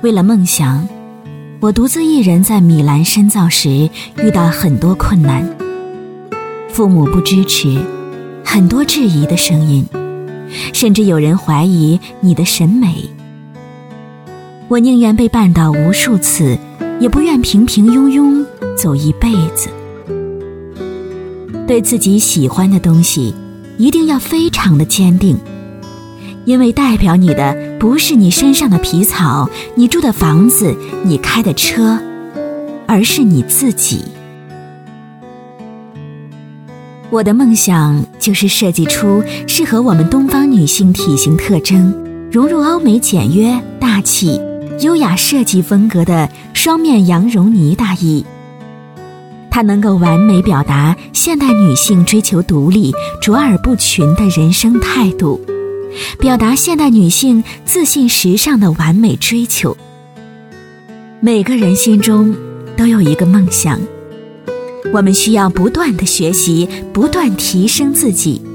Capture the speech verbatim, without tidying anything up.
为了梦想，我独自一人在米兰深造时遇到很多困难，父母不支持，很多质疑的声音，甚至有人怀疑你的审美。我宁愿被绊倒无数次，也不愿平平庸庸走一辈子。对自己喜欢的东西一定要非常的坚定，因为代表你的不是你身上的皮草，你住的房子，你开的车，而是你自己。我的梦想就是设计出适合我们东方女性体型特征，融入欧美简约、大气、优雅设计风格的双面羊绒呢大衣。它能够完美表达现代女性追求独立、卓尔不群的人生态度，表达现代女性自信时尚的完美追求。每个人心中都有一个梦想，我们需要不断地学习，不断提升自己，